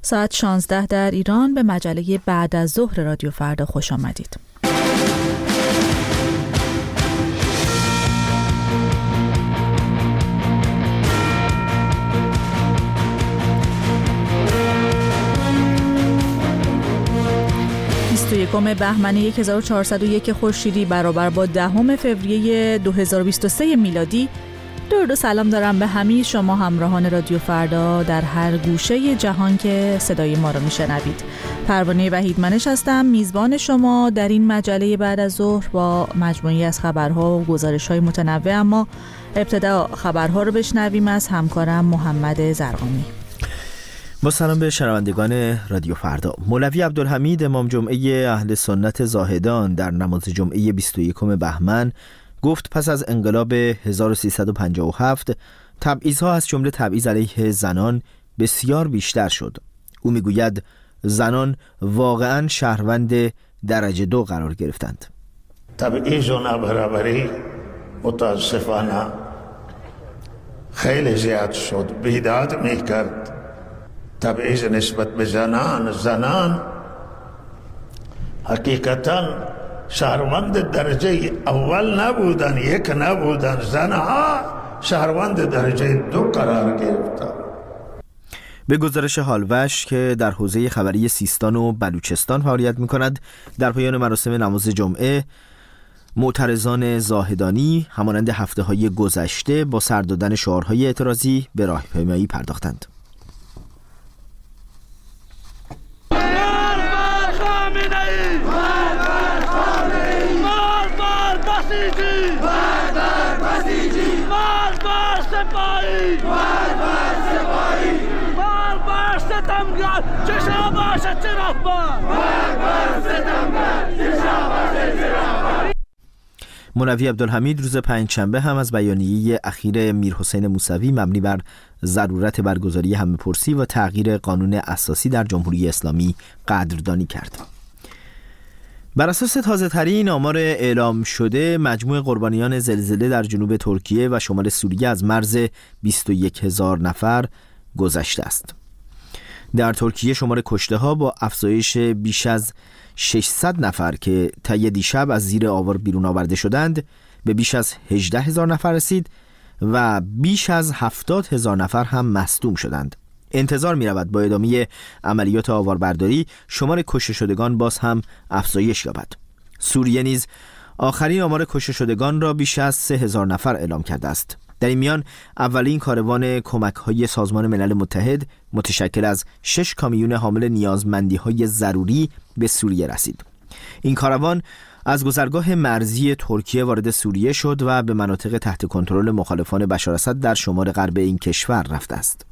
ساعت 16 در ایران به مجله بعد از ظهر رادیو فردا خوش آمدید. یکم بهمن 1401 خورشیدی برابر با 10 فوریه 2023 میلادی. درود و سلام دارم به همه شما همراهان رادیو فردا در هر گوشه جهان که صدای ما رو میشنوید. پروانه وحیدمنش هستم، میزبان شما در این مجله بعد از ظهر با مجموعی از خبرها و گزارش‌های متنوع. اما ابتدا خبرها رو بشنویم از همکارم محمد زرقامی. با سلام به شنوندگان رادیو فردا. مولوی عبدالحمید امام جمعه اهل سنت زاهدان در نماز جمعه 21 بهمن گفت پس از انقلاب 1357 تبعیض‌ها از جمله تبعیض علیه زنان بسیار بیشتر شد. او میگوید زنان واقعاً شهروند درجه 2 قرار گرفتند. تبعیض و نابرابری متاسفانه خیلی زیاد شد. بیداد میکرد تبعیض نسبت به زنان حقیقتاً شهروند درجه اول نبودن، یک نبودن، زنها شهروند درجه 2 قرار گرفتن. به گزارش هالوش که در حوزه خبری سیستان و بلوچستان فعالیت می‌کند، در پایان مراسم نماز جمعه معترضان زاهدانی همانند هفته‌های گذشته با سر دادن شعارهای اعتراضی به راهپیمایی پرداختند. مولوی عبدالحمید روز پنجشنبه هم از بیانیه اخیر میرحسین موسوی مبنی بر ضرورت برگزاری همه‌پرسی و تغییر قانون اساسی در جمهوری اسلامی قدردانی کرد. بر اساس تازه‌ترین آمار اعلام شده، مجموع قربانیان زلزله در جنوب ترکیه و شمال سوریه از مرز 21,000 نفر گذشته است. در ترکیه شمار کشته‌ها با افزایش بیش از 600 نفر که طی دیشب از زیر آوار بیرون آورده شدند به بیش از 18,000 نفر رسید و بیش از 70,000 نفر هم مصدوم شدند. انتظار می رود با ادامه عملیات آواربرداری شمار کشته شدگان باز هم افزایش یابد. سوریه نیز آخرین آمار کشته شدگان را بیش از 3,000 نفر اعلام کرده است. در این میان اولین کاروان کمک‌های سازمان ملل متحد متشکل از 6 کامیون حامل نیازمندی‌های ضروری به سوریه رسید. این کاروان از گذرگاه مرزی ترکیه وارد سوریه شد و به مناطق تحت کنترل مخالفان بشار اسد در شمال غرب این کشور رفته است.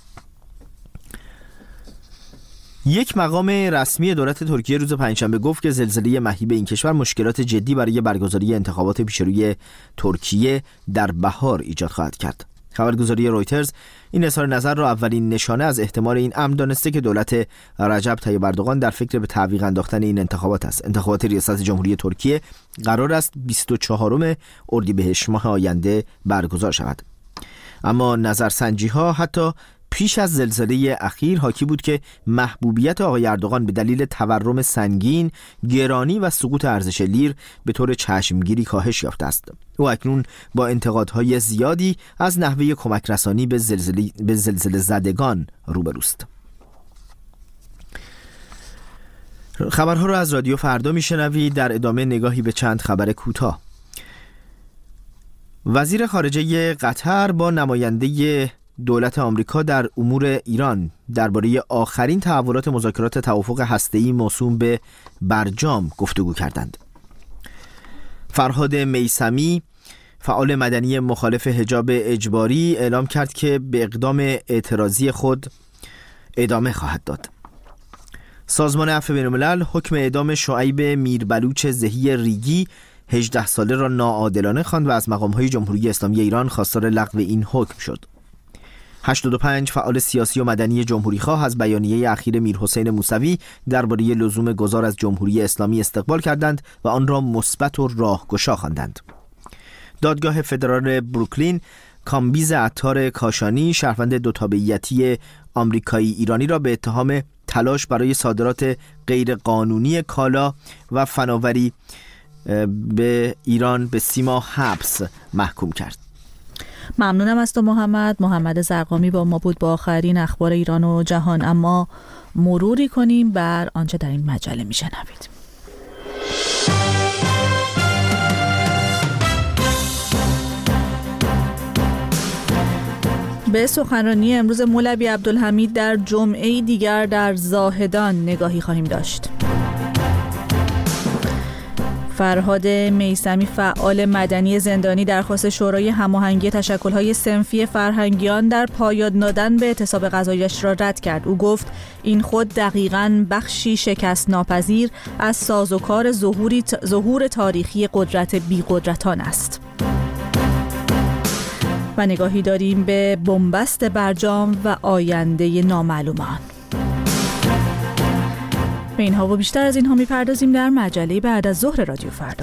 یک مقام رسمی دولت ترکیه روز پنجشنبه گفت که زلزله مهیب این کشور مشکلات جدی برای برگزاری انتخابات پیشروی ترکیه در بهار ایجاد خواهد کرد. خبرگزاری رویترز این اظهار نظر را اولین نشانه از احتمال این امر دانسته که دولت رجب طیب اردوغان در فکر به تعویق انداختن این انتخابات است. انتخابات ریاست جمهوری ترکیه قرار است 24 اردیبهشت ماه آینده برگزار شود. اما نظرسنجی‌ها حتی پیش از زلزله اخیر حاکی بود که محبوبیت آقای اردوغان به دلیل تورم سنگین، گرانی و سقوط ارزش لیر به طور چشمگیری کاهش یافته است. او اکنون با انتقادهای زیادی از نحوه کمک رسانی به زلزله زدگان روبروست. خبرها را از رادیو فردا میشنوید. در ادامه نگاهی به چند خبر کوتاه. وزیر خارجه قطر با نماینده دولت آمریکا در امور ایران درباره آخرین تحولات مذاکرات توافق هسته‌ای موسوم به برجام گفتگو کردند. فرهاد میثمی فعال مدنی مخالف حجاب اجباری اعلام کرد که به اقدام اعتراضی خود ادامه خواهد داد. سازمان عفو بین‌الملل حکم اعدام شعیب میربلوچ زهی ریگی 18 ساله را ناعادلانه خواند و از مقام‌های جمهوری اسلامی ایران خواستار لغو این حکم شد. 85 فعال سیاسی و مدنی جمهوری‌خواه از بیانیه اخیر میرحسین موسوی درباره لزوم گذار از جمهوری اسلامی استقبال کردند و آن را مثبت و راهگشا خواندند. دادگاه فدرال بروکلین کامبیز عطار کاشانی شهروند دو تابعیتی آمریکایی ایرانی را به اتهام تلاش برای صادرات غیرقانونی کالا و فناوری به ایران به 30 ماه حبس محکوم کرد. ممنونم از تو محمد زرقامی با ما بود با آخرین اخبار ایران و جهان. اما مروری کنیم بر آنچه در این مجله میشنوید. به سخنرانی امروز مولوی عبدالحمید در جمعه دیگر در زاهدان نگاهی خواهیم داشت. فرهاد میثمی فعال مدنی زندانی درخواست شورای هماهنگی تشکل‌های صنفی فرهنگیان در پایان دادن به اعتصاب غذایش را رد کرد. او گفت این خود دقیقاً بخشی شکست ناپذیر از سازوکار ظهور تاریخی قدرت بی‌قدرتان است. و نگاهی داریم به بنبست برجام و آینده نامعلومان. به اینها و بیشتر از اینها میپردازیم در مجله بعد از ظهر رادیو فردا.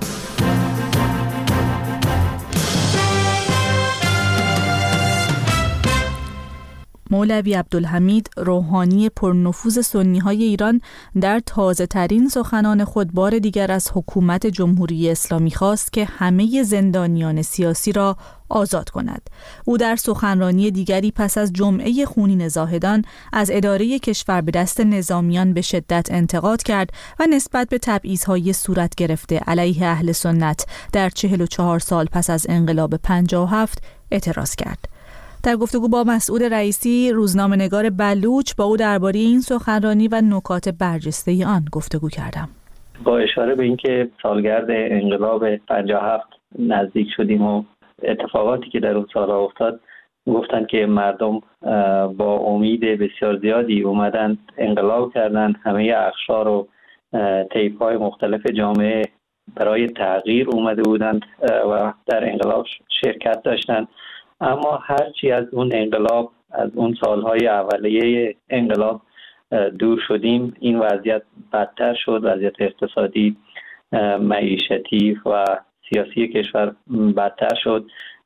مولوی عبدالحمید روحانی پرنفوذ سنی‌های ایران در تازه‌ترین سخنان خود بار دیگر از حکومت جمهوری اسلامی خواست که همه زندانیان سیاسی را آزاد کند. او در سخنرانی دیگری پس از جمعه خونین زاهدان از اداره کشور به دست نظامیان به شدت انتقاد کرد و نسبت به تبعیض‌های صورت گرفته علیه اهل سنت در 44 سال پس از انقلاب 57 اعتراض کرد. در گفتگو با مسعود رئیسی روزنامه‌نگار بلوچ با او درباره این سخنرانی و نکات برجسته آن گفتگو کردم. با اشاره به اینکه سالگرد انقلاب 57 نزدیک شدیم و اتفاقاتی که در اون سال افتاد، گفتن که مردم با امید بسیار زیادی اومدن انقلاب کردن، همه اقشار و طیف‌های مختلف جامعه برای تغییر اومده بودند و در انقلاب شرکت داشتند. اما هرچی از اون انقلاب، از اون سالهای اولیه انقلاب دور شدیم، این وضعیت بدتر شد. وضعیت اقتصادی، معیشتی و سیاسی کشور بدتر شد.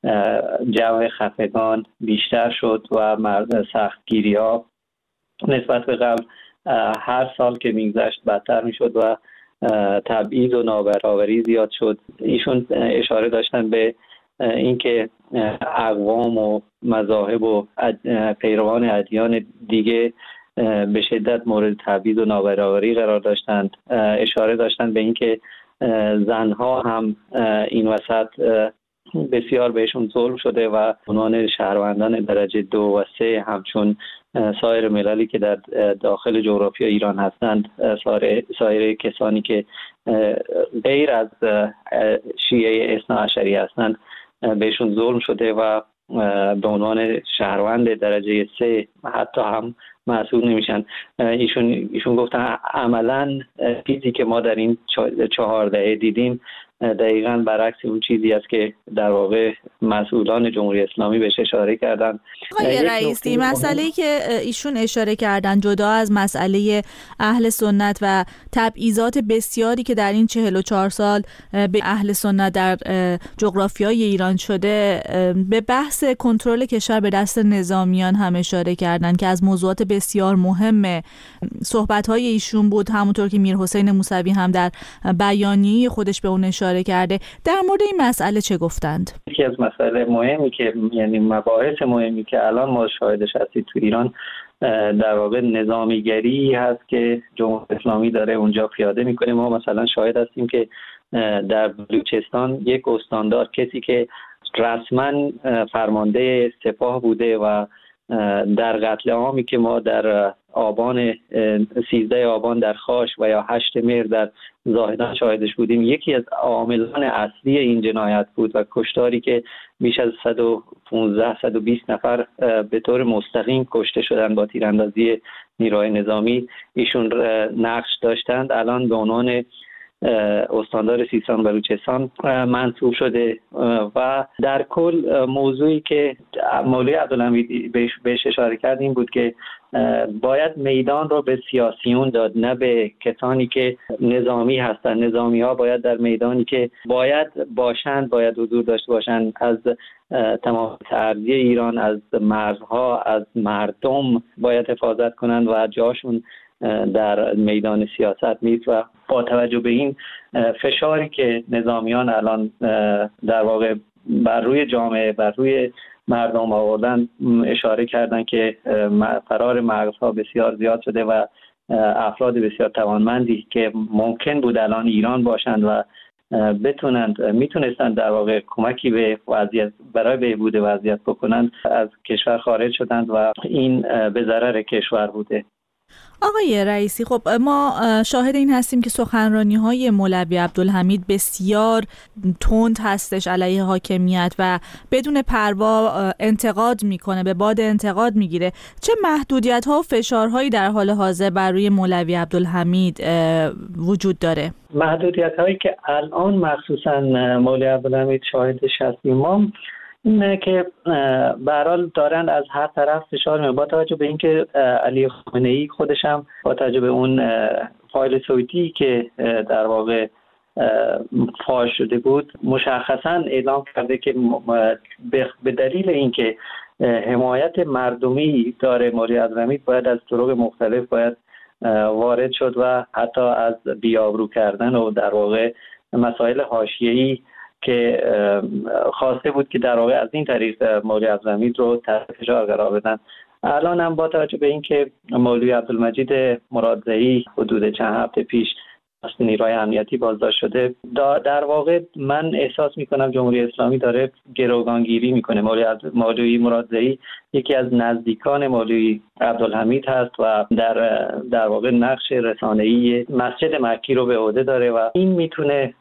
جو خفگان بیشتر شد و سختگیری‌ها نسبت به قبل هر سال که میگذشت بدتر میشد و تبعیض و نابرابری زیاد شد. ایشون اشاره داشتن به اینکه اقوام و مذاهب و پیروان ادیان دیگه به شدت مورد تبعیض و نابرابری قرار داشتند. اشاره داشتند به اینکه زنها هم این وسط بسیار بهشون ظلم شده و عنوان شهروندان درجه 2 و 3 همچون سایر مللی که در داخل جغرافیا ایران هستند، سایر کسانی که غیر از شیعه اثناعشری هستند بهشون ظلم شده و به عنوان شهروند درجه 3 حتی هم محسوب نمیشن. ایشون گفتن عملاً چیزی که ما در این 4 دهه دیدیم دقیقاً برعکس اون چیزی است که در واقع مسئولان جمهوری اسلامی بهش اشاره کردن. آقای رئیسی، مسئله‌ای که ایشون اشاره کردن جدا از مسئله اهل سنت و تبعیضات بسیاری که در این 44 سال به اهل سنت در جغرافیای ایران شده، به بحث کنترل کشور به دست نظامیان هم اشاره کردن که از موضوعات بسیار مهم صحبت‌های ایشون بود، همونطور که میرحسین موسوی هم در بیانیه خودش به اون اشاره کرده. در مورد این مسئله چه گفتند؟ یکی از مسائل مهمی که یعنی مباحث مهمی که الان ما شاهدش هستیم تو ایران در واقع نظامیگری هست که جمهوری اسلامی داره اونجا پیاده میکنه. ما مثلا شاهد هستیم که در بلوچستان یک استاندار، کسی که رسما فرمانده سپاه بوده و در قتل عامی که ما در 13 آبان در خاش و یا 8 مهر در زاهدان شاهدش بودیم، یکی از عاملان اصلی این جنایت بود و کشتاری که بیش از 115-120 نفر به طور مستقیم کشته شدن با تیراندازی نیروهای نظامی. ایشون نقش داشتند. الان به عنوان استاندار سیستان بلوچستان منصوب شده و در کل موضوعی که مولوی عبدالحمید بهش اشاره کرد این بود که باید میدان رو به سیاسیون داد، نه به کسانی که نظامی هستند. نظامی ها باید در میدانی که باید باشند، باید حضور داشته باشند، از تمام ارضی ایران، از مرزها، از مردم باید حفاظت کنند و جاشون در میدان سیاست نیست. و با توجه به این فشاری که نظامیان الان در واقع بر روی جامعه، بر روی مردم آوردن، اشاره کردن که فرار مغزها بسیار زیاد شده و افراد بسیار توانمندی که ممکن بود الان ایران باشند و میتونستند در واقع کمکی به وضعیت برای بهبود وضعیت بکنند، از کشور خارج شدند و این به ضرر کشور بوده. آقای رئیسی، خب ما شاهد این هستیم که سخنرانی‌های مولوی عبدالحمید بسیار تند هستش علیه حاکمیت و بدون پروا انتقاد میکنه، به باد انتقاد میگیره. چه محدودیت‌ها و فشارهایی در حال حاضر بر روی مولوی عبدالحمید وجود داره؟ محدودیت‌هایی که الان مخصوصاً مولوی عبدالحمید شاهدش هستیم ما اینه که به هر حال دارن از هر طرف فشار میاد، با توجه به اینکه علی خامنه‌ای خودش هم با توجه به اون فایل صوتی که در واقع فاش شده بود مشخصا اعلام کرده که به دلیل اینکه حمایت مردمی داره مولوی عبدالحمید باید از طرق مختلف باید وارد شد و حتی از بی‌آبرو کردن و در واقع مسائل حاشیه‌ای که خواسته بود که در واقع از این طریق مولوی عبدالحمید رو تحت فشار قرار بدن. الان هم با توجه به اینکه مولوی عبدالمجید مرادزئی حدود چند هفته پیش از نیروهای امنیتی بازداشت شده، در واقع من احساس میکنم جمهوری اسلامی داره گروگانگیری میکنه. مولوی مرادزئی یکی از نزدیکان مولوی عبدالحمید هست و در واقع نقش رسانه‌ای مسجد مکی رو به عهده داره و این میتونه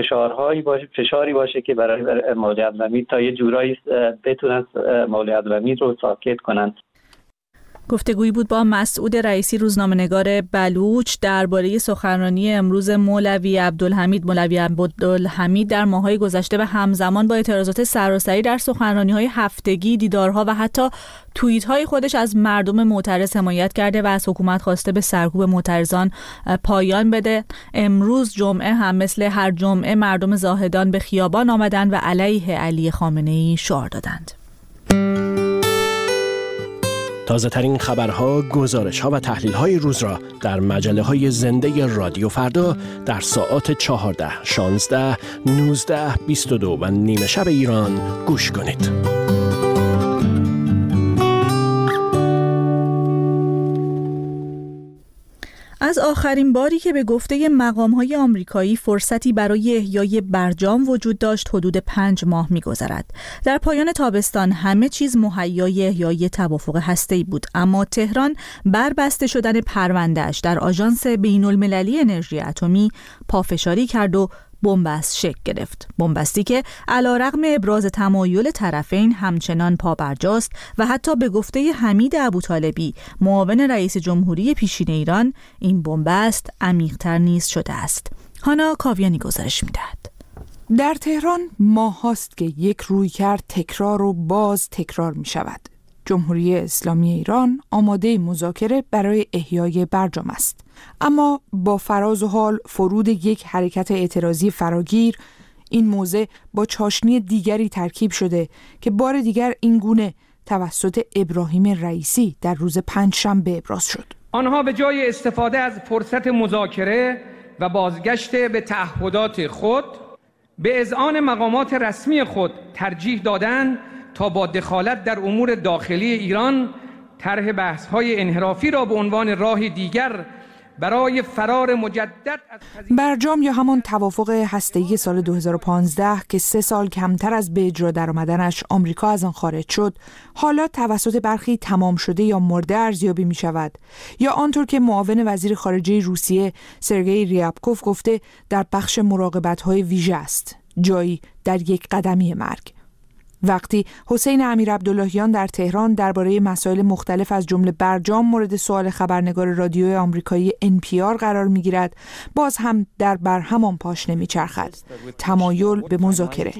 فشاری باشه که برای مولوی عبدالحمید تا یه جورایی بتونن مولوی عبدالحمید رو ساکت کنن. گفتگویی بود با مسعود رئیسی، روزنامه‌نگار بلوچ، درباره سخنرانی امروز مولوی عبدالحمید. مولوی عبدالحمید در ماه‌های گذشته و همزمان با اعتراضات سراسری در سخنرانی‌های هفتگی، دیدارها و حتی توییت‌های خودش از مردم معترض حمایت کرده و از حکومت خواسته به سرکوب معترضان پایان بده. امروز جمعه هم مثل هر جمعه مردم زاهدان به خیابان آمدند و علیه علی خامنه‌ای شعار دادند. تازه ترین خبرها، گزارش‌ها و تحلیل‌های روز را در مجله‌های زنده رادیو فردا در ساعات 14، 16، 19، 22 و نیمه شب ایران گوش کنید. از آخرین باری که به گفته مقام‌های آمریکایی فرصتی برای احیای برجام وجود داشت حدود 5 ماه می‌گذرد. در پایان تابستان همه چیز مهیای احیای توافق هسته‌ای بود، اما تهران بر بسته شدن پرونده‌اش در آژانس بین‌المللی انرژی اتمی پافشاری کرد و بنبست شکل گرفت. بنبستی که علیرغم ابراز تمایل طرفین همچنان پابرجاست و حتی به گفته حمید ابوطالبی معاون رئیس جمهوری پیشین ایران این بنبست عمیق‌تر نیز شده است. هانا کاویانی گزارش می‌دهد. در تهران ماهاست که یک رویکرد تکرار و باز تکرار می‌شود. جمهوری اسلامی ایران آماده مذاکره برای احیای برجام است، اما با فراز و حال فرود یک حرکت اعتراضی فراگیر این موضع با چاشنی دیگری ترکیب شده که بار دیگر این گونه توسط ابراهیم رئیسی در روز پنجشنبه ابراز شد. آنها به جای استفاده از فرصت مذاکره و بازگشت به تعهدات خود به اذعان مقامات رسمی خود ترجیح دادند تا با دخالت در امور داخلی ایران طرح بحث‌های انحرافی را به عنوان راه دیگر برای فرار مجدد از برجام یا همان توافق هسته‌ای سال 2015 که 3 سال کمتر از به اجرا درآمدنش آمریکا از آن خارج شد، حالا توسط برخی تمام شده یا مرده ارزیابی می شود، یا آنطور که معاون وزیر خارجه روسیه سرگئی ریابکوف گفته در بخش مراقبت‌های ویژه است، جایی در یک قدمی مرگ. وقتی حسین امیرعبداللهیان در تهران درباره مسائل مختلف از جمله برجام مورد سوال خبرنگار رادیوی آمریکایی NPR قرار می‌گیرد، باز هم در بر همان پاشنه می‌چرخد: تمایل به مذاکره.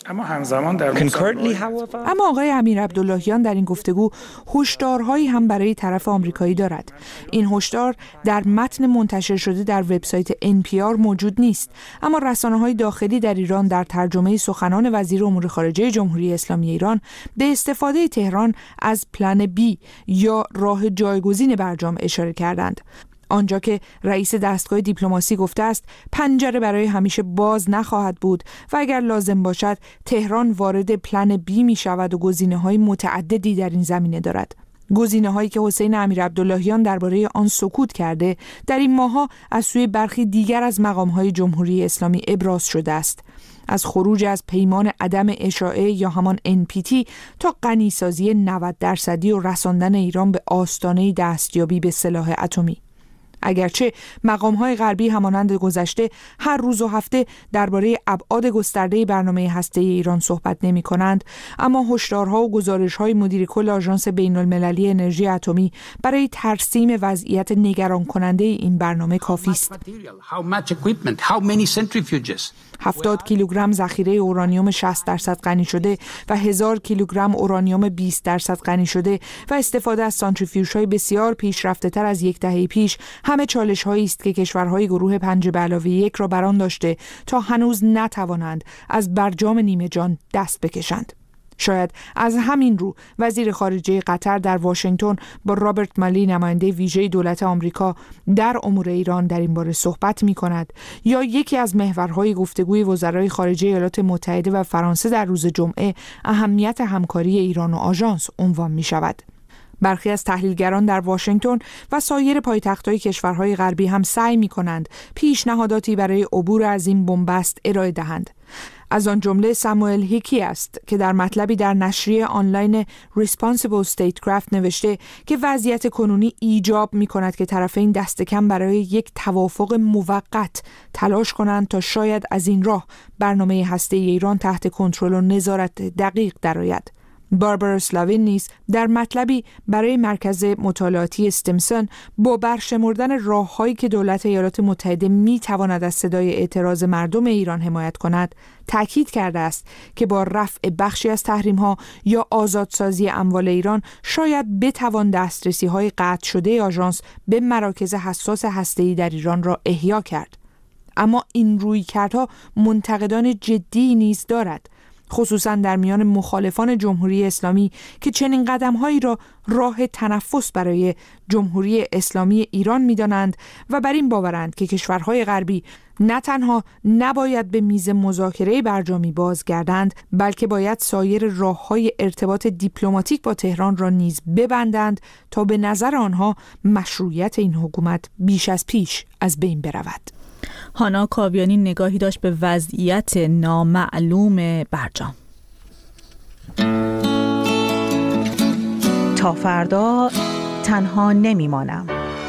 اما همزمان در اما آقای امیر عبداللهیان در این گفتگو هشدارهایی هم برای طرف آمریکایی دارد. این هشدار در متن منتشر شده در وبسایت NPR موجود نیست، اما رسانه‌های داخلی در ایران در ترجمه سخنان وزیر امور خارجه جمهوری اسلامی ایران به استفاده تهران از پلن بی یا راه جایگزین برجام اشاره کردند. آنجا که رئیس دستگاه دیپلماسی گفته است پنجره برای همیشه باز نخواهد بود و اگر لازم باشد تهران وارد پلن بی می شود و گزینه‌های متعددی در این زمینه دارد. گزینه‌هایی که حسین امیر عبداللهیان درباره آن سکوت کرده در این ماه‌ها از سوی برخی دیگر از مقام‌های جمهوری اسلامی ابراز شده است. از خروج از پیمان عدم اشاعه یا همان NPT تا غنیسازی 90% و رساندن ایران به آستانه دستیابی به سلاح اتمی. اگرچه مقام‌های غربی همانند گذشته هر روز و هفته درباره ابعاد گسترده برنامه هسته‌ای ایران صحبت نمی‌کنند، اما هشدارها و گزارش‌های مدیر کل آژانس بین‌المللی انرژی اتمی برای ترسیم وضعیت نگران کننده این برنامه کافی است. 70 کیلوگرم ذخیره اورانیوم 60% غنی شده و 1000 کیلوگرم اورانیوم 20% غنی شده و استفاده از سانتریفیوژهای بسیار پیشرفته‌تر از یک دهه پیش همه چالش‌هایی است که کشورهای گروه 5+1 را برآن داشته تا هنوز نتوانند از برجام نیمه جان دست بکشند. شاید از همین رو وزیر خارجه قطر در واشنگتن با رابرت مالی نماینده ویژه دولت آمریکا در امور ایران در این باره صحبت می‌کند، یا یکی از محورهای گفتگوی وزرای خارجه ایالات متحده و فرانسه در روز جمعه اهمیت همکاری ایران و آژانس عنوان می‌شود. برخی از تحلیلگران در واشنگتن و سایر پایتخت‌های کشورهای غربی هم سعی می‌کنند پیشنهاداتی برای عبور از این بنبست ارائه دهند. از آن جمله ساموئل هیکی است که در مطلبی در نشریه آنلاین Responsible Statecraft نوشته که وضعیت کنونی ایجاب می‌کند که طرفین دست کم برای یک توافق موقت تلاش کنند تا شاید از این راه برنامه هسته‌ای ایران تحت کنترل و نظارت دقیق درآید. باربارا اسلاوین نیز در مطلبی برای مرکز مطالعاتی استیمسون با برشمردن راه‌هایی که دولت ایالات متحده می‌تواند از صدای اعتراض مردم ایران حمایت کند، تأکید کرده است که با رفع بخشی از تحریم‌ها یا آزادسازی اموال ایران شاید بتوان دسترسی‌های قطع شده آژانس به مراکز حساس هسته‌ای در ایران را احیا کرد. اما این رویکردها منتقدان جدی نیز دارد، خصوصا در میان مخالفان جمهوری اسلامی که چنین قدم‌هایی را راه تنفس برای جمهوری اسلامی ایران می‌دانند و بر این باورند که کشورهای غربی نه تنها نباید به میز مذاکره برجامی بازگردند، بلکه باید سایر راه‌های ارتباط دیپلماتیک با تهران را نیز ببندند تا به نظر آنها مشروعیت این حکومت بیش از پیش از بین برود. هانا کاویانی نگاهی داشت به وضعیت نامعلوم برجام. تا فردا تنها نمیمانم.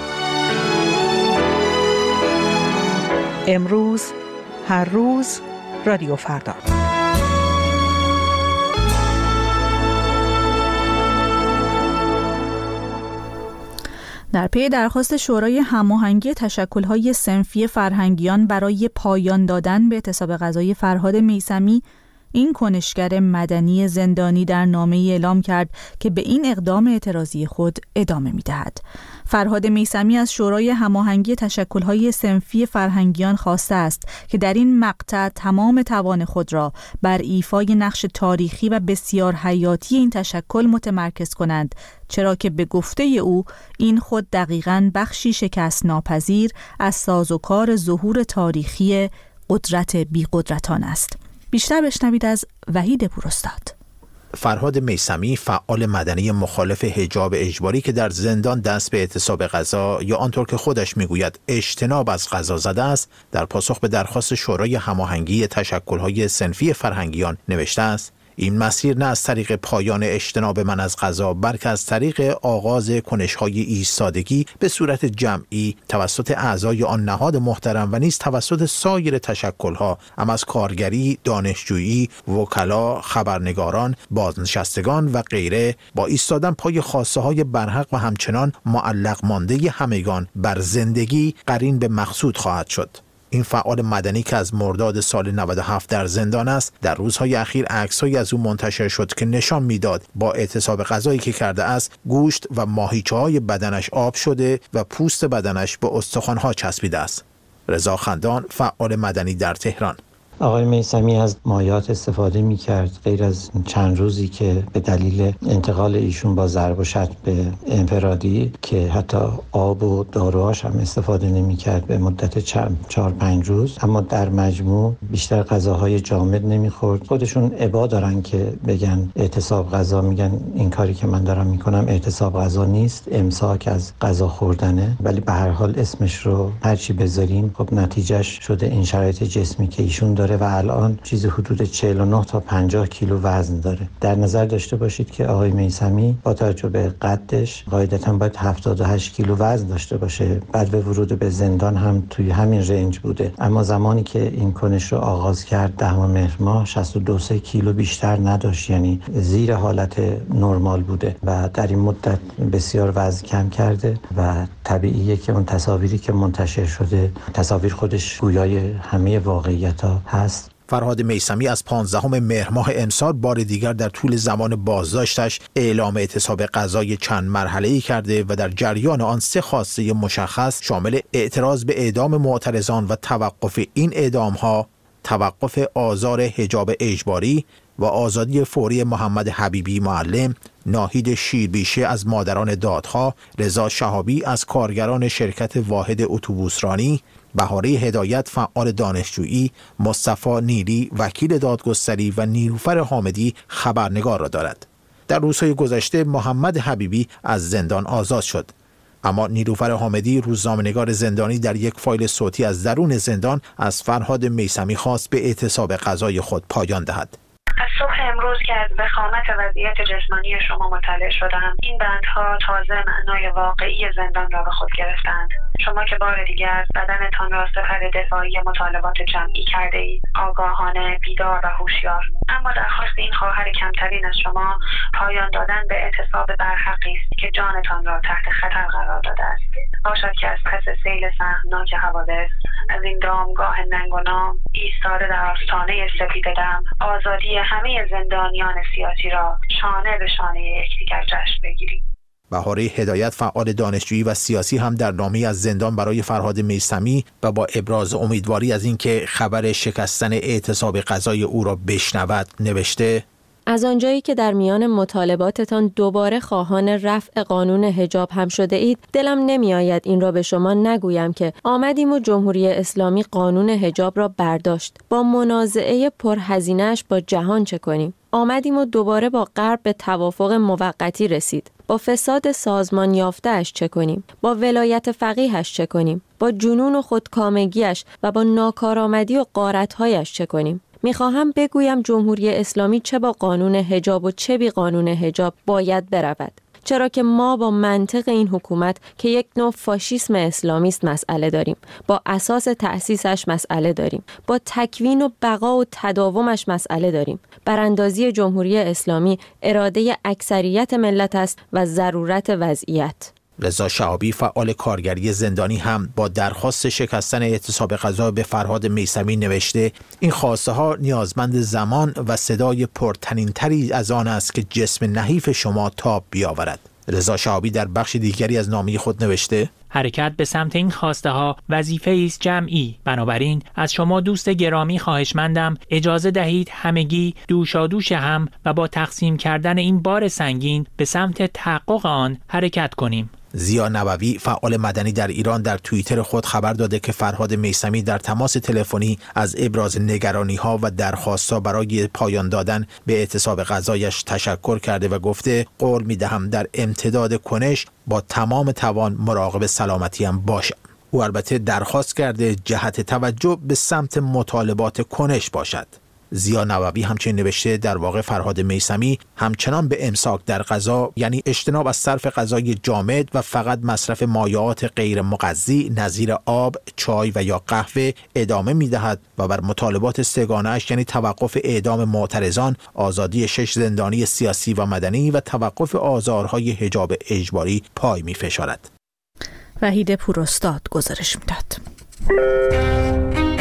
امروز، هر روز، رادیو فردا. در پی درخواست شورای هماهنگی تشکل‌های صنفی فرهنگیان برای پایان دادن به اعتصاب غذایی فرهاد میثمی، این کنشگر مدنی زندانی در نامه‌ای اعلام کرد که به این اقدام اعتراضی خود ادامه می‌دهد. فرهاد میثمی از شورای هماهنگی تشکل‌های صنفی فرهنگیان خواسته است که در این مقطع تمام توان خود را بر ایفای نقش تاریخی و بسیار حیاتی این تشکل متمرکز کنند، چرا که به گفته او این خود دقیقاً بخشی شکست ناپذیر از سازوکار ظهور تاریخی قدرت بی قدرتان است. بیشتر بشنوید از وحید پوراستاد. فرهاد میثمی، فعال مدنی مخالف حجاب اجباری که در زندان دست به اعتصاب غذا یا آنطور که خودش میگوید اجتناب از غذا زده است، در پاسخ به درخواست شورای هماهنگی تشکل‌های صنفی فرهنگیان نوشته است: این مسیر نه از طریق پایان اجتناب من از غذا، بلکه از طریق آغاز کنش‌های ایستادگی به صورت جمعی توسط اعضای آن نهاد محترم و نیز توسط سایر تشکل‌ها، اما از کارگری، دانشجویی، وکلا، خبرنگاران، بازنشستگان و غیره، با ایستادن پای خواسته‌های برحق و همچنان معلق مانده همگان بر زندگی قرین به مقصود خواهد شد. این فعال مدنی که از مرداد سال 97 در زندان است، در روزهای اخیر عکس‌هایی از او منتشر شد که نشان میداد با اعتصاب غذایی که کرده است گوشت و ماهیچه‌های بدنش آب شده و پوست بدنش به استخوان‌ها چسبیده است. رضا خندان، فعال مدنی در تهران: آقای میثمی از مایعات استفاده می‌کرد، غیر از چند روزی که به دلیل انتقال ایشون با ضرب و شتم به انفرادی که حتی آب و داروهاش هم استفاده نمی‌کرد به مدت 4-5 روز، اما در مجموع بیشتر غذاهای جامد نمی‌خورد. خودشون ابا دارن که بگن اعتصاب غذا، میگن این کاری که من دارم میکنم اعتصاب غذا نیست، امساک از غذا خوردنه، ولی به هر حال اسمش رو هر چی بذاریم خب نتیجهش شده این شرایط جسمی که ایشون داره و الان چیز حدود 49 تا 50 کیلو وزن داره. در نظر داشته باشید که آقای میثمی با توجه به قدش قاعدتاً باید 78 کیلو وزن داشته باشه. بعد به ورود به زندان هم توی همین رنج بوده، اما زمانی که این کنش رو آغاز کرد 10 مهر ماه 62 کیلو بیشتر نداشت، یعنی زیر حالت نرمال بوده و در این مدت بسیار وزن کم کرده و طبیعیه که اون تصاویری که منتشر شده تصاویر خودش گویای همه واقعیت‌ها هست. فرهاد میثمی از 15 مهر ماه امسال بار دیگر در طول زمان بازداشتش اعلام اعتصاب غذای چند مرحله‌ای کرده و در جریان آن 3 خواسته مشخص شامل اعتراض به اعدام معترضان و توقف این اعدام‌ها، توقف آزار حجاب اجباری و آزادی فوری محمد حبیبی معلم، ناهید شیربیشه از مادران دادخواه، رضا شهابی از کارگران شرکت واحد اتوبوسرانی، بهاره هدایت فعال دانشجویی، مصطفی نیلی وکیل دادگستری و نیلوفر حامدی خبرنگار را دارد. در روزهای گذشته محمد حبیبی از زندان آزاد شد، اما نیلوفر حامدی روزنامه‌نگار زندانی در یک فایل صوتی از درون زندان از فرهاد میثمی خواست به اعتصاب غذای خود پایان دهد. از صبح امروز که از وخامت وضعیت جسمانی شما مطلع شدم، این بندها تازه معنای واقعی زندان را به خود گرفتند. شما که بار دیگر بدنتان را سپر دفاعی مطالبات جمعی کرده اید، آگاهانه، بیدار و هوشیار. اما درخواست این خواهر کمترین از شما پایان دادن به اعتصاب برحقی است که جانتان را تحت خطر قرار داده است. باشد که از پس سیل سهمناک حوادث، از این دامگاه ننگ و نام ایستاده در آستانه سپید دم، آزادی همه زندانیان سیاسی را شانه به شانه یکدیگر جشن بگیریم. بهاره هدایت فعال دانشجویی و سیاسی هم در نامه‌ای از زندان برای فرهاد میثمی و با ابراز امیدواری از اینکه خبر شکستن اعتصاب غذای او را بشنود نوشته: از آنجایی که در میان مطالباتتان دوباره خواهان رفع قانون حجاب هم شده اید، دلم نمی آید این را به شما نگویم که آمدیم و جمهوری اسلامی قانون حجاب را برداشت. با منازعه پرهزینه‌اش با جهان چه کنیم؟ آمدیم و دوباره با غرب به توافق موقتی رسید. با فساد سازمان یافته‌اش چه کنیم؟ با ولایت فقیهش چه کنیم؟ با جنون و خودکامگیش و با ناکارآمدی و غارت‌هایش چه کنیم؟ میخواهم بگویم جمهوری اسلامی چه با قانون حجاب و چه بی قانون حجاب باید برود. چرا که ما با منطق این حکومت که یک نوع فاشیسم اسلامی است مسئله داریم، با اساس تأسیسش مسئله داریم، با تکوین و بقا و تداومش مسئله داریم. براندازی جمهوری اسلامی اراده اکثریت ملت است و ضرورت وضعیت. رضا شهابی فعال کارگری زندانی هم با درخواست شکستن اعتصاب غذا به فرهاد میثمی نوشته: این خواسته ها نیازمند زمان و صدای پرطنین تری از آن است که جسم نحیف شما تاب بیاورد. رضا شهابی در بخش دیگری از نامه خود نوشته: حرکت به سمت این خواسته ها وظیفه است جمعی. بنابراین از شما دوست گرامی خواهشمندم اجازه دهید همگی دوشادوش هم و با تقسیم کردن این بار سنگین به سمت تحقق آن حرکت کنیم. زیا نووی فعال مدنی در ایران در توییتر خود خبر داده که فرهاد میثمی در تماس تلفنی از ابراز نگرانی‌ها و درخواست‌ها برای پایان دادن به اعتصاب غذایش تشکر کرده و گفته: قول می‌دهم در امتداد کنش با تمام توان مراقب سلامتیم باشم. او البته درخواست کرده جهت توجه به سمت مطالبات کنش باشد. زیا نووی همچنین نوشته: در واقع فرهاد میثمی همچنان به امساک در غذا، یعنی اجتناب از صرف غذای جامد و فقط مصرف مایعات غیر مغذی نظیر آب، چای و یا قهوه ادامه می‌دهد و بر مطالبات سگانه‌اش یعنی توقف اعدام معترضان، آزادی 6 زندانی سیاسی و مدنی و توقف آزارهای حجاب اجباری پای می‌فشارد. وحید پوراستاد گزارش می‌داد.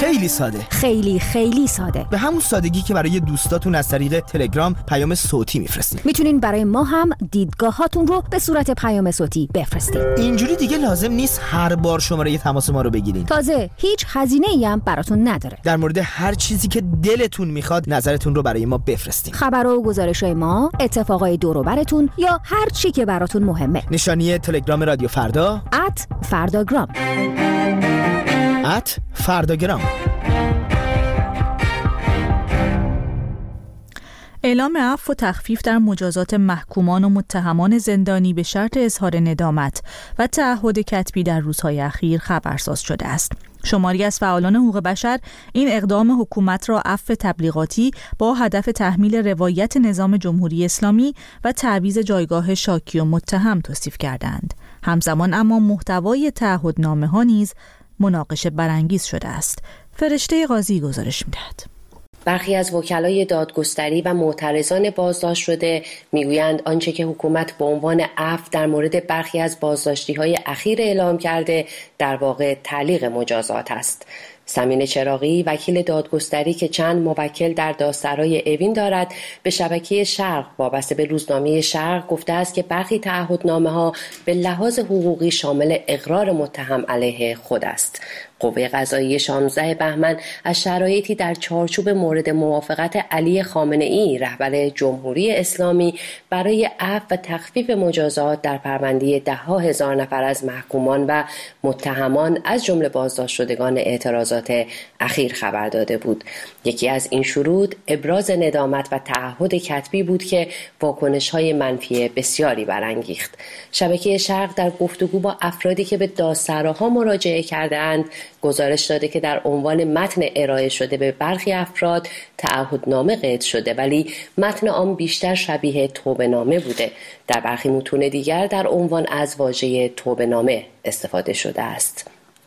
خیلی ساده. خیلی ساده. به همون سادگی که برای دوستاتون از طریق تلگرام پیام صوتی میفرستین. میتونین برای ما هم دیدگاهاتون رو به صورت پیام صوتی بفرستین. اینجوری دیگه لازم نیست هر بار شماره تماس ما رو بگیرین. تازه هیچ هزینه‌ای هم براتون نداره. در مورد هر چیزی که دلتون میخواد نظرتون رو برای ما بفرستین. خبرها و گزارش‌های ما، اتفاقای دور و براتون یا هر چی که براتون مهمه. نشانی تلگرام رادیو فردا @فرداگرام. @فرداگرام. اعلام عفو و تخفیف در مجازات محکومان و متهمان زندانی به شرط اظهار ندامت و تعهد کتبی در روزهای اخیر خبرساز شده است. شماری از فعالان حقوق بشر این اقدام حکومت را عفو تبلیغاتی با هدف تحمیل روایت نظام جمهوری اسلامی و تعویض جایگاه شاکی و متهم توصیف کردند. همزمان اما محتوای تعهدنامه‌ها نیز مناقشه برانگیز شده است. فرشته قاضی گزارش می‌دهد. برخی از وکلای دادگستری و معترضان بازداشت شده میگویند آنچه که حکومت به عنوان عفو در مورد برخی از بازداشتی‌های اخیر اعلام کرده در واقع تعلیق مجازات است. سمین چراغی وکیل دادگستری که چند موکل در دادسرای اوین دارد به شبکه شرق وابسته به روزنامه شرق گفته است که برخی تعهدنامه‌ها به لحاظ حقوقی شامل اقرار متهم علیه خود است. قوه قضاییه 16 بهمن از شرایطی در چارچوب مورد موافقت علی خامنه‌ای رهبر جمهوری اسلامی برای عفو و تخفیف مجازات در پرونده ده‌ها هزار نفر از محکومان و متهمان از جمله بازداشت شدگان اعتراضات اخیر خبر داده بود. یکی از این شروط ابراز ندامت و تعهد کتبی بود که واکنش‌های منفی بسیاری برانگیخت. شبکه شرق در گفتگو با افرادی که به دادسراها مراجعه کرده‌اند گزارش داده که در عنوان متن ارائه شده به برخی افراد تعهدنامه قید شده ولی متن آن بیشتر شبیه توبه‌نامه بوده. در برخی متون دیگر در عنوان از واژه توبه‌نامه استفاده شده است.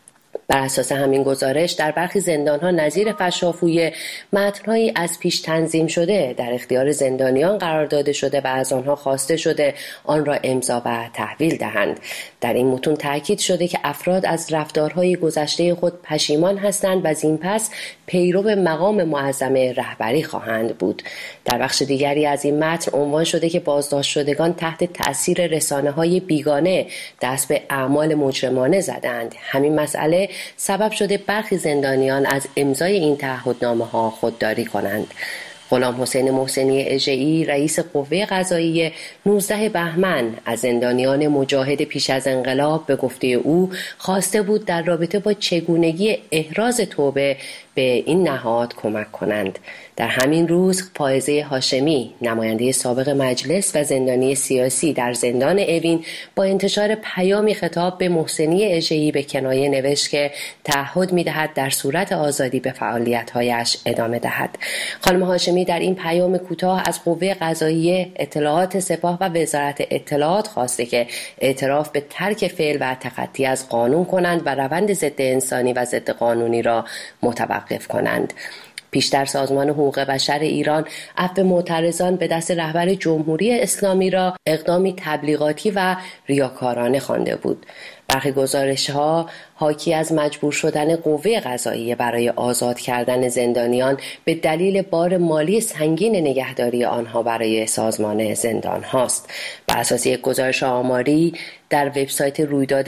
بر اساس همین گزارش در برخی زندان‌ها نظیر فشافوی متن‌هایی از پیش تنظیم شده در اختیار زندانیان قرار داده شده و از آنها خواسته شده آن را امضا و تحویل دهند. در این متون تاکید شده که افراد از رفتارهای گذشته خود پشیمان هستند و از این پس پیرو مقام معظم رهبری خواهند بود. در بخش دیگری از این متن عنوان شده که بازداشت شدگان تحت تأثیر رسانه‌های بیگانه دست به اعمال مجرمانه زدند. همین مسئله سبب شده برخی زندانیان از امضای این تعهدنامه‌ها خودداری کنند. غلام حسین محسنی اژه‌ای رئیس قوه قضاییه 19 بهمن از زندانیان مجاهد پیش از انقلاب به گفته او خواسته بود در رابطه با چگونگی احراز توبه به این نهاد کمک کنند. در همین روز فائزه هاشمی نماینده سابق مجلس و زندانی سیاسی در زندان اوین با انتشار پیامی خطاب به محسنی اژه‌ای به کنایه نوشت که تعهد می‌دهد در صورت آزادی به فعالیت‌هایش ادامه دهد. خانم هاشمی در این پیام کوتاه از قوه قضاییه، اطلاعات سپاه و وزارت اطلاعات خواسته که اعتراف به ترک فعل و تخطی از قانون کنند و روند ضد انسانی و ضد قانونی را متوقف کنند. پیشتر سازمان حقوق بشر ایران عفو معترضان به دست رهبر جمهوری اسلامی را اقدامی تبلیغاتی و ریاکارانه خوانده بود. برخی گزارش‌ها حاکی از مجبور شدن قوه قضاییه برای آزاد کردن زندانیان به دلیل بار مالی سنگین نگهداری آنها برای سازمان زندان هاست. بر اساس یک گزارش آماری در وبسایت رویداد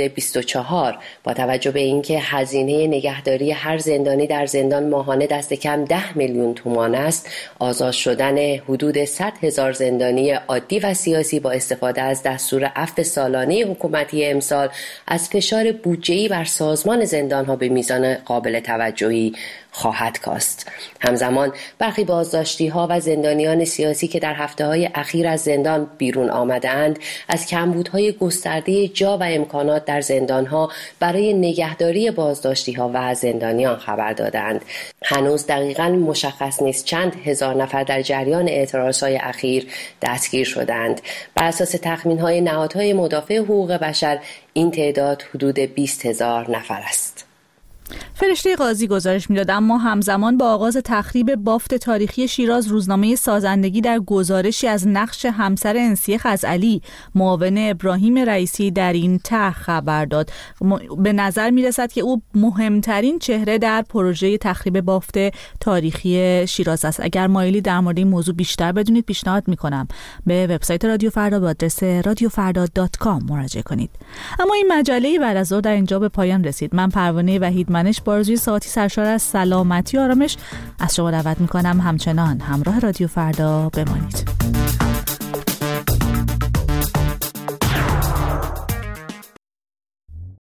24 با توجه به اینکه هزینه نگهداری هر زندانی در زندان ماهانه دست کم 10 میلیون تومان است، آزاد شدن حدود 100,000 زندانی عادی و سیاسی با استفاده از دستور عفو سالانه حکومتی امسال از فشار بودجه‌ای بر سازمان زندان‌ها به میزان قابل توجهی خواهد کاست. همزمان برخی بازداشتی‌ها و زندانیان سیاسی که در هفته‌های اخیر از زندان بیرون آمده‌اند از کمبودهای گسترده جا و امکانات در زندان‌ها برای نگهداری بازداشتی‌ها و زندانیان خبر دادند. هنوز دقیقاً مشخص نیست چند هزار نفر در جریان اعتراض‌های اخیر دستگیر شدند. بر اساس تخمین‌های نهادهای مدافع حقوق بشر این تعداد حدود 20,000 نفر است. فرشته قاضی گزارش میداد اما همزمان با آغاز تخریب بافت تاریخی شیراز، روزنامه سازندگی در گزارشی از نقش همسر انسیه خزعلی معاون ابراهیم رئیسی در این طرح خبر داد. به نظر میرسد که او مهمترین چهره در پروژه تخریب بافت تاریخی شیراز است. اگر مایلی در مورد این موضوع بیشتر بدونید پیشنهاد میکنم به وبسایت رادیو فردا به آدرس radiofarda.com مراجعه کنید. اما این مجله بعد از ظهر در اینجا به پایان رسید. من پروانه وحیدمنش با آرزوی ساعتی سرشار از سلامتی و آرامش از شما دعوت میکنم همچنان همراه رادیو فردا بمانید.